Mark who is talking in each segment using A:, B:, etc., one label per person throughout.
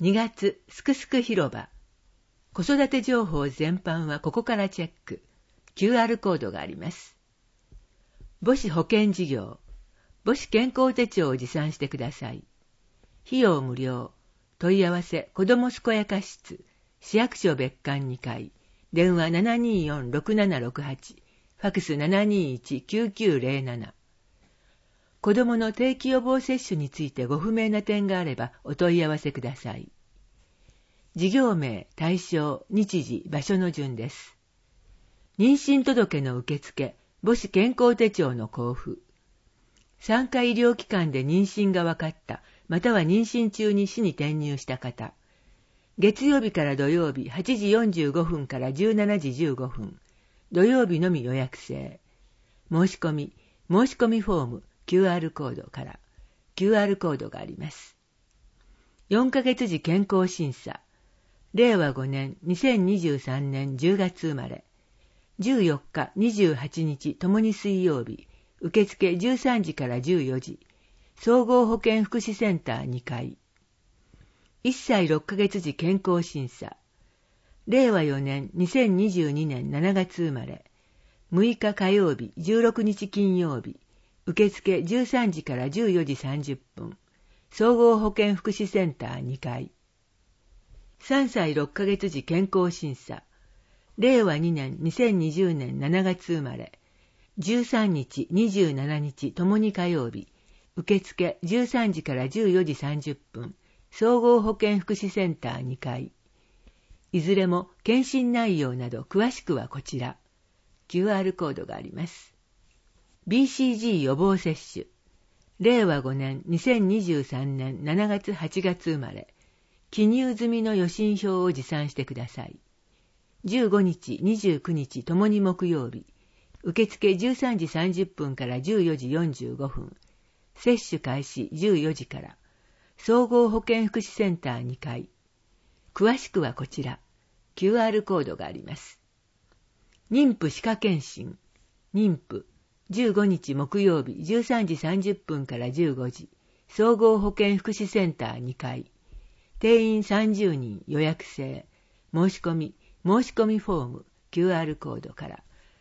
A: 2月すくすく広場。子育て情報全般はここからチェック。QR コードがあります。母子保険事業。母子健康手帳を持参してください。費用無料。問い合わせ子ども健やか室。市役所別館2階。電話 724-6768。ファクス 721-9907。子どもの定期予防接種についてご不明な点があればお問い合わせください。事業名、対象、日時、場所の順です。妊娠届の受付、母子健康手帳の交付。産科医療機関で妊娠が分かった、または妊娠中に市に転入した方。月曜日から土曜日8時45分から17時15分。土曜日のみ予約制。申し込みフォーム、QR コードから QR コードがあります。4ヶ月時健康審査。令和5年2023年10月生まれ。14日、28日ともに水曜日。受付13時から14時。総合保健福祉センター2階。1歳6ヶ月時健康審査。令和4年2022年7月生まれ。6日火曜日、16日金曜日。受付13時から14時30分。総合保健福祉センター2階。3歳6ヶ月時健康審査。令和2年2020年7月生まれ。13日、27日ともに火曜日。受付13時から14時30分。総合保健福祉センター2階。いずれも検診内容など詳しくはこちら。QR コードがあります。BCG 予防接種。令和5年2023年7月8月生まれ。記入済みの予診票を持参してください。15日、29日ともに木曜日。受付13時30分から14時45分。接種開始14時から。総合保健福祉センター2階。詳しくはこちら。QR コードがあります。妊婦歯科検診。妊婦。15日木曜日13時30分から15時。総合保健福祉センター2階。定員30人予約制。申し込みフォーム QR コードから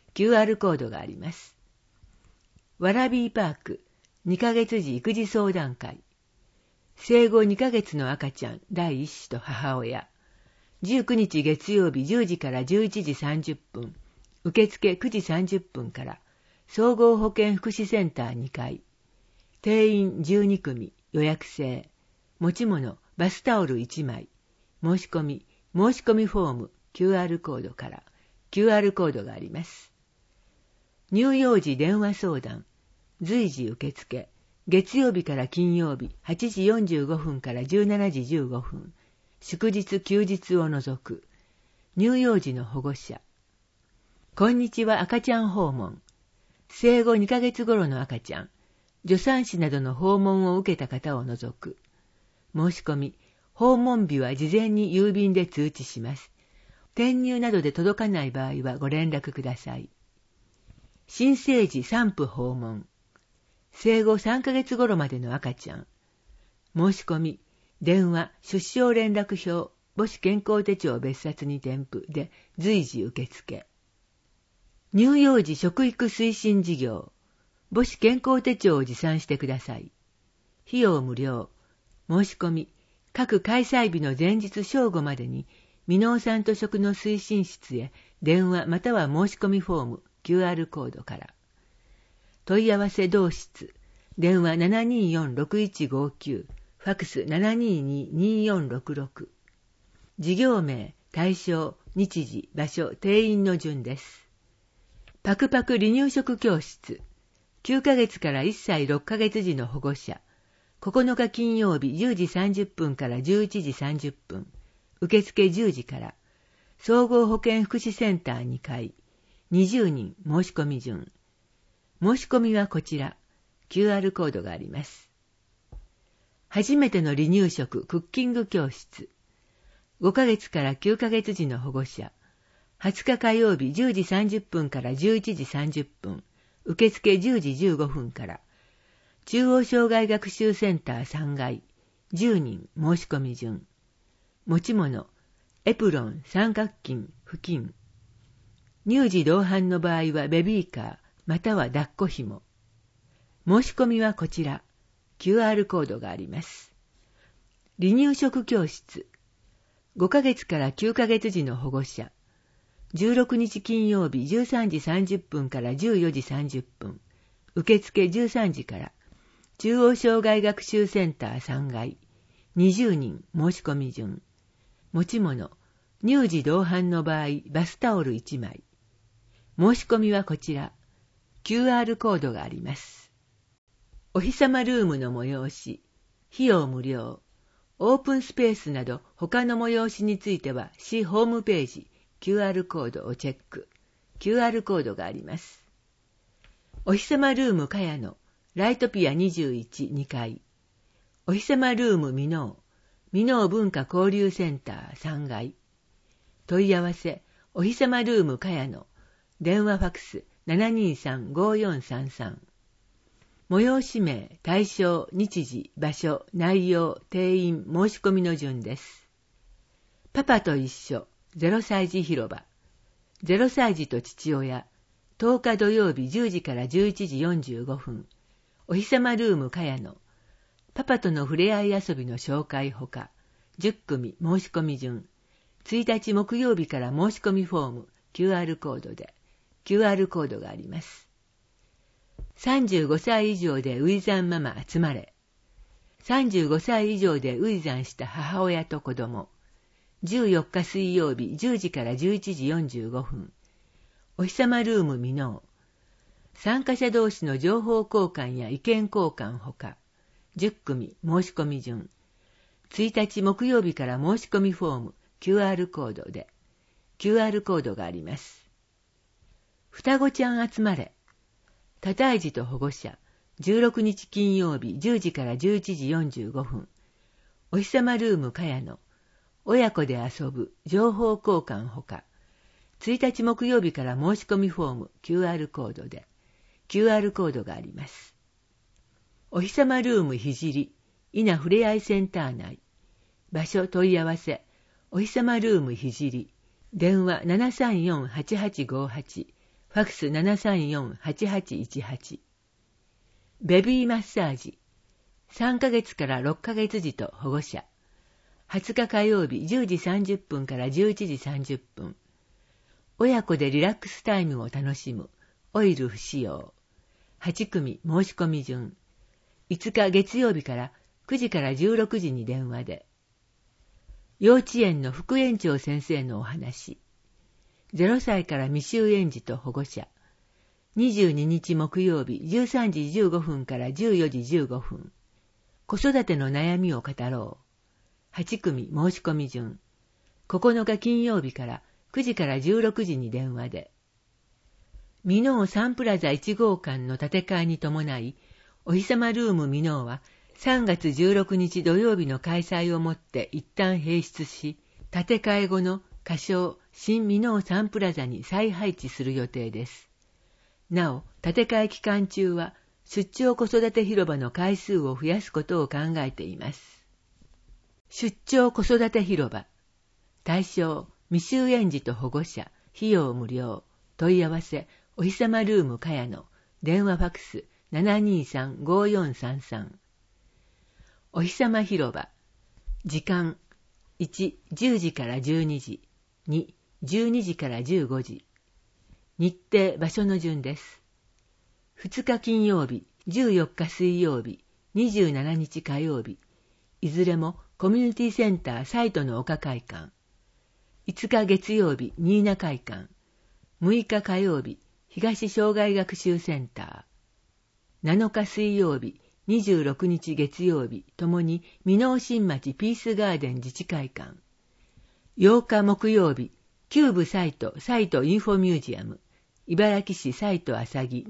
A: QR コードがあります。ワラビーパーク2ヶ月時育児相談会。生後2ヶ月の赤ちゃん第一子と母親。19日月曜日10時から11時30分。受付9時30分から。総合保健福祉センター2階。定員12組予約制。持ち物バスタオル1枚。申し込みフォーム QR コードから QR コードがあります。乳幼児電話相談。随時受付。月曜日から金曜日8時45分から17時15分。祝日休日を除く。乳幼児の保護者。こんにちは赤ちゃん訪問。生後2ヶ月頃の赤ちゃん。助産師などの訪問を受けた方を除く。申し込み、訪問日は事前に郵便で通知します。転入などで届かない場合はご連絡ください。新生児産婦訪問。生後3ヶ月頃までの赤ちゃん。申し込み、電話、出生連絡表、母子健康手帳別冊に添付で随時受付。乳幼児食育推進事業。母子健康手帳を持参してください。費用無料。申し込み、各開催日の前日正午までに、箕面産と食の推進室へ電話または申し込みフォーム QR コードから。問い合わせ同室。電話 724-6159。ファクス 722-2466。事業名、対象、日時、場所、定員の順です。パクパク離乳食教室。9ヶ月から1歳6ヶ月時の保護者。9日金曜日10時30分から11時30分。受付10時から。総合保健福祉センター2階。20人申し込み順。申し込みはこちら。QR コードがあります。初めての離乳食クッキング教室。5ヶ月から9ヶ月時の保護者。20日火曜日10時30分から11時30分。受付10時15分から。中央障害学習センター3階。10人申し込み順。 持ち物、エプロン、三角巾、布巾。乳児同伴の場合はベビーカー、または抱っこ紐。申し込みはこちら。QR コードがあります。離乳食教室。5ヶ月から9ヶ月児の保護者。16日金曜日13時30分から14時30分。受付13時から。中央障害学習センター3階。20人申し込み順。持ち物。乳児同伴の場合、バスタオル1枚。申し込みはこちら。QR コードがあります。お日様ルームの催し。費用無料。オープンスペースなど他の催しについては、市ホームページ、QR コードをチェック。QR コードがあります。お日様ルームかやの、ライトピア21、2階。お日様ルームミノー文化交流センター3階。問い合わせ、お日様ルームかやの、電話ファクス 723-5433。催し名、対象、日時、場所、内容、定員、申し込みの順です。パパと一緒、0歳児広場。0歳児と父親。10日土曜日10時から11時45分。お日様ルームかやの。パパとの触れ合い遊びの紹介ほか。10組申し込み順。1日木曜日から申し込みフォーム、QR コードで。QR コードがあります。35歳以上で初産ママ集まれ。35歳以上で初産した母親と子供。14日水曜日10時から11時45分。お日様ルームミノー。参加者同士の情報交換や意見交換ほか。10組申し込み順。1日木曜日から申し込みフォーム、QR コードで。QR コードがあります。双子ちゃん集まれ。多胎児と保護者。16日金曜日10時から11時45分。お日様ルームかやの。親子で遊ぶ情報交換ほか。1日木曜日から申し込みフォーム QR コードで。QR コードがあります。お日様ルームひじり。稲ふれあいセンター内。場所問い合わせ。お日様ルームひじり。電話 734-8858。ファクス 734-8818。ベビーマッサージ。3ヶ月から6ヶ月児と保護者。20日火曜日10時30分から11時30分。親子でリラックスタイムを楽しむ。オイル不使用。8組申し込み順。5日月曜日から9時から16時に電話で。幼稚園の副園長先生のお話。0歳から未就園児と保護者。22日木曜日13時15分から14時15分。子育ての悩みを語ろう。8組申し込み順。9日金曜日から9時から16時に電話で。ミノーサンプラザ1号館の建て替えに伴い、お日様ルームミノーは3月16日土曜日の開催をもって一旦閉室し、建て替え後の仮称新ミノーサンプラザに再配置する予定です。なお、建て替え期間中は出張子育て広場の回数を増やすことを考えています。出張子育て広場。対象、未就園児と保護者、費用無料。問い合わせ、お日様ルームかやの。電話ファクス 723-5433。お日様広場。時間。1、10時から12時。2、12時から15時。日程、場所の順です。2日金曜日、14日水曜日、27日火曜日。いずれもコミュニティセンターサイトの丘会館。5日月曜日、新名会館。6日火曜日、東障害学習センター。7日水曜日、26日月曜日、ともに箕面新町ピースガーデン自治会館。8日木曜日、キューブサイトインフォミュージアム。茨城市サイト朝木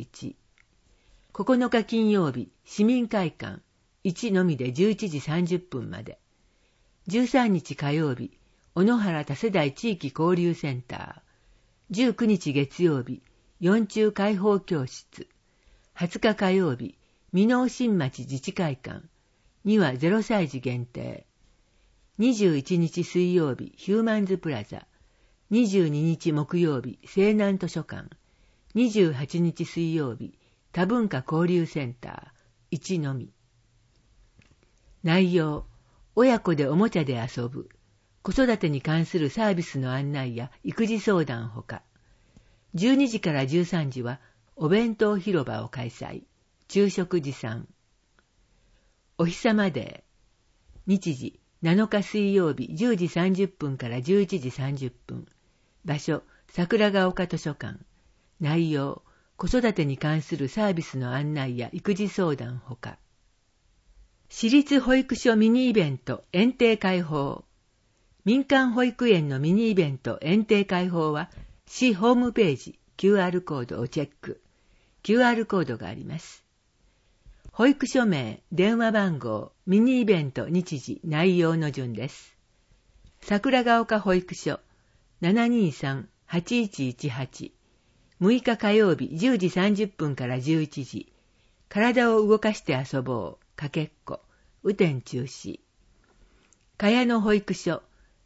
A: 7-1。9日金曜日、市民会館。1のみで11時30分まで。13日火曜日、小野原多世代地域交流センター。19日月曜日、四中開放教室。20日火曜日、箕面新町自治会館。には0歳児限定。 21日水曜日、ヒューマンズプラザ。22日木曜日、西南図書館。28日水曜日、多文化交流センター。1のみ。内容、親子でおもちゃで遊ぶ。子育てに関するサービスの案内や育児相談ほか。12時から13時はお弁当広場を開催。昼食持参。お日様デー。日時、7日水曜日10時30分から11時30分。場所、桜ヶ丘図書館。内容、子育てに関するサービスの案内や育児相談ほか。私立保育所ミニイベント園庭開放。民間保育園のミニイベント園庭開放は、市ホームページ QR コードをチェック。QR コードがあります。保育所名、電話番号、ミニイベント日時、内容の順です。桜ヶ丘保育所 723-8118。6日火曜日10時30分から11時。体を動かして遊ぼう。かけっこ。雨天中止。茅野保育所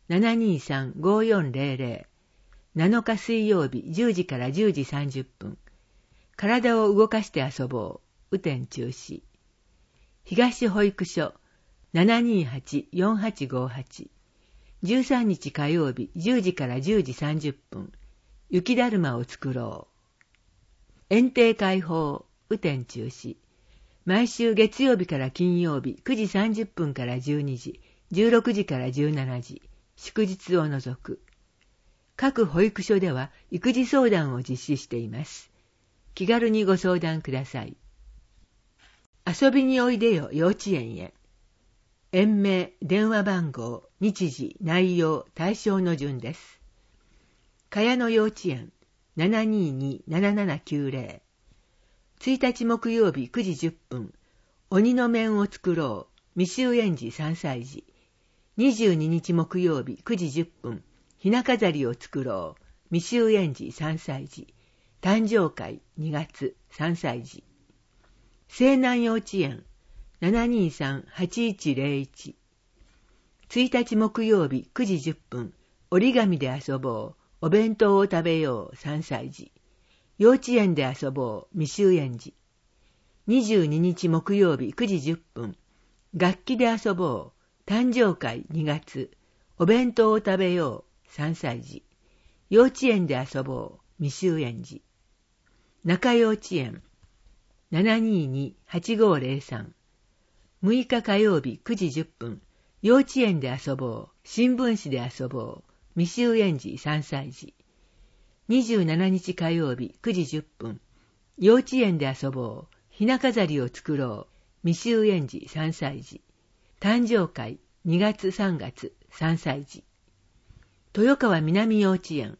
A: 723-5400。7日水曜日10時から10時30分。体を動かして遊ぼう。雨天中止。東保育所 728-4858。13日火曜日10時から10時30分。雪だるまを作ろう。園庭開放。雨天中止。毎週月曜日から金曜日9時30分から12時、16時から17時、祝日を除く。各保育所では育児相談を実施しています。気軽にご相談ください。遊びにおいでよ幼稚園へ。園名、電話番号、日時、内容、対象の順です。茅野幼稚園 722-7790。1日木曜日9時10分、鬼の面を作ろう、未就園児3歳児。22日木曜日9時10分、ひな飾りを作ろう、未就園児3歳児。誕生会2月3歳児。西南幼稚園 723-8101。1日木曜日9時10分、折り紙で遊ぼう、お弁当を食べよう3歳児。幼稚園で遊ぼう、未就園児。22日木曜日9時10分、楽器で遊ぼう、誕生会2月、お弁当を食べよう3歳児。幼稚園で遊ぼう、未就園児。中幼稚園 722-8503。6日火曜日9時10分、幼稚園で遊ぼう、新聞紙で遊ぼう、未就園児3歳児。27日火曜日9時10分、幼稚園で遊ぼう、ひな飾りを作ろう、未就園児3歳児。誕生会2月3月3歳児。豊川南幼稚園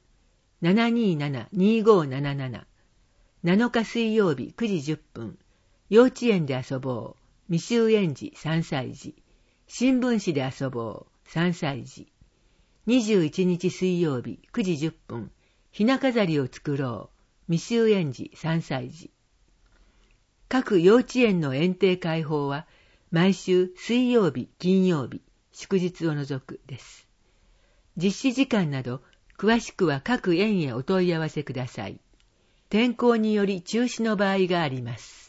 A: 727-2577。7日水曜日9時10分、幼稚園で遊ぼう、未就園児3歳児。新聞紙で遊ぼう3歳児。21日水曜日9時10分、ひな飾りを作ろう、未就園児3歳児。各幼稚園の園庭開放は、毎週水曜日、金曜日、祝日を除くです。実施時間など、詳しくは各園へお問い合わせください。天候により中止の場合があります。